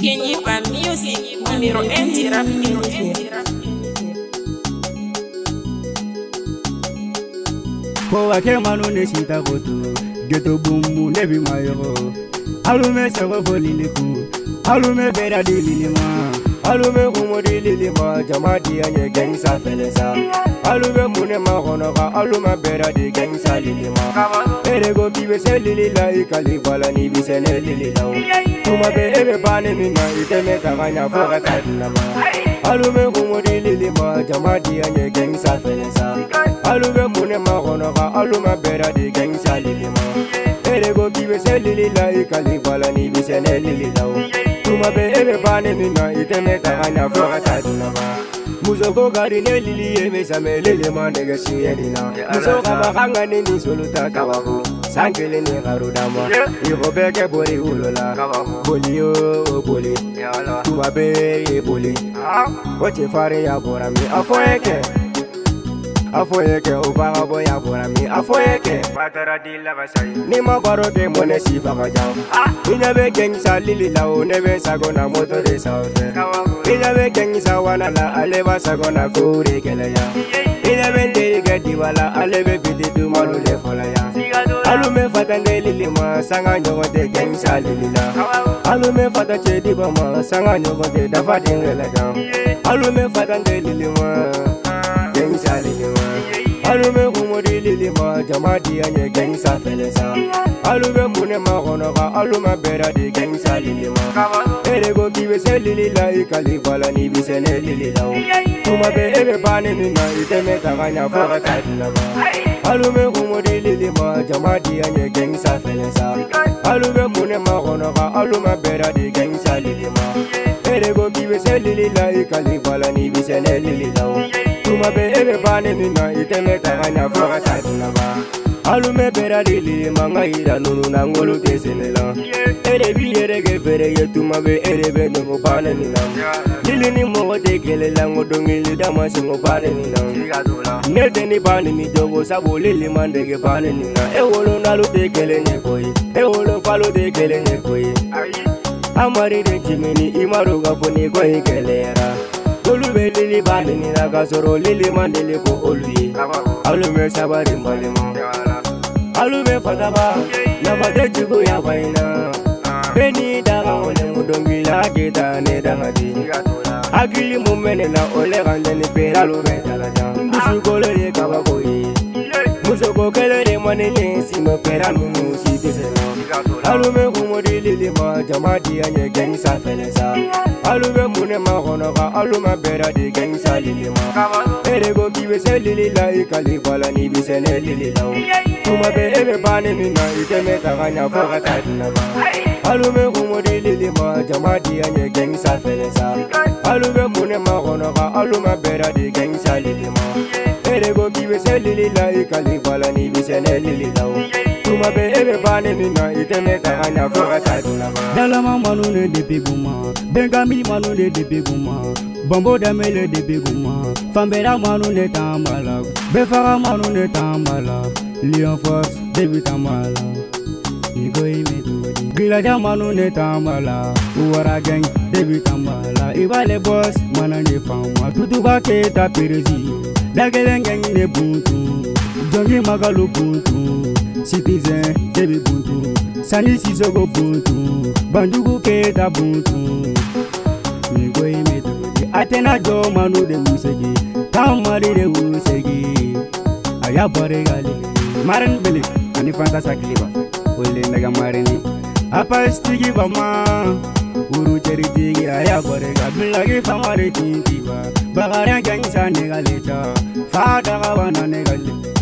Kenyipa Music, numéro 1 du rap. Kowa ke manu ne sita koto, geto bumbu ne bi mayoro. Alume sabo folile ku, alume bera di lilima, alume kumo di lilima, jamadi anye gangsa felesa. Alume mune makonoka, alume bera di gangsa lilima. Erego bibe se lilila ikali bala ni bisene lilila. Kuma be ebe bane mina iteme taganya foka tadinama. Alume kumo di lilima, jamadi anye gangsa felesa. Alume mune makonoka, alume bera di gangsa lilima. Erego bibe se lilila ikali bala ni bisene lilila. Kuma be ebe bane mina iteme taganya foka tadinama. Musoko gari ne lili eme samele mande siyenina. Musoko bakanga ni soluta kabako. Sankele ne garudama. Irobeke boli ulola. Boli o boli. Kuma be boli. Oche fare ya borami afoyeke. Afoyeke ovara boya borami afoyeke. Patara di la basai. Ni mabaro ke mone sifa kajam. Inabe gengsa lili lao nebe sagona moto de sauce. Inabe gengsa wana la aleba sagona kure kelaya. Inabe ndiri gadi wala alebe biti du malu le folaya. Alume fatande lili ma sanga nyogo de gengsa lili la. Alume fata chedi bama sanga nyogo de dafa dingela jam. Alume fatande lili ma gengsa lili ma. Alume kumodi lili ma jamadi anye gangsa felesa. Alume mune makonoka alume bera di gangsa lili ma. Erego bibe se lili la ikali bala ni bisene lili la. Kuma be ebe bane mina iteme taganya foka tadina ma. Alume kumodi lili ma jamadi anye gangsa felesa. Alume mune makonoka alume bera di gangsa lili ma. Erego bibe se lili la ikali bala ni bisene lili la. Kuma be ebe bane mina iteme taganya foka tadina ma. Alume bera di lili manga ira nunu na ngolu tesenela. Erebi erege fere yetuma be erebe no bane nina. Lili ni mo te kelela ngodongili dama singo bane nina. Nete ni bane ni jogo sabo lili mandege bane nina. Ewolo nalu te kele nyekoi. Ewolo falo te kele nyekoi. Amari de chimeni imaru gafoni koi kelera. Olube lili bane nina kasoro lili mandele ko oluye. Alume sabari mbalema. Alume fataba na fate chugu ya baina. Beni daga ole mudongila kita ne daga di. Agili mumene la ole gandeni pera lube talaja. Mbisu kole de kabakoye. Musoko kele de manene sino pera numu sitesena. Alume kumodi lili ma jamadi anye gangsa felesa. Alume mune makonoka alume bera di gangsa lili ma. Erego bibe se lili la ikali bala ni bisene lili la. Kuma be ebe bane mina iteme taganya foka tadina ma. Alume kumodi lili ma jamadi anye gangsa felesa. Alume mune makonoka alume bera di gangsa lili ma. Erego bibe se lili la ikali bala ni bisene lili la. Kuma be ebe bane mina iteme taganya foka tadina ma. Dalama manu ne depe guma, Bengami manu ne depe guma, Bambo damele depe guma, Fambera manu ne tambala, Befara manu ne tambala, Lion Force debi tambala, Nigo imedodi, Gilaja manu ne tambala, Uwara gang debi tambala, Ibale boss mananje fama, Tutuba keta perezi, Dagelengeng ne buntu, Jongi magalu buntu, Citizen debi buntu, Sani Sisoko buntu, Banjugu keta buntu, Nigo imedodi, Atena jo manu de musegi, Tamari de musegi, Ayabare gali, Maran beli, ani fantasa kliba, Ole mega marini, Apa stigi bama, Uru cheri tigi ayabare gali, Lagi famare tintiba, Bagara gangsa negalita, Fada gawana negalita.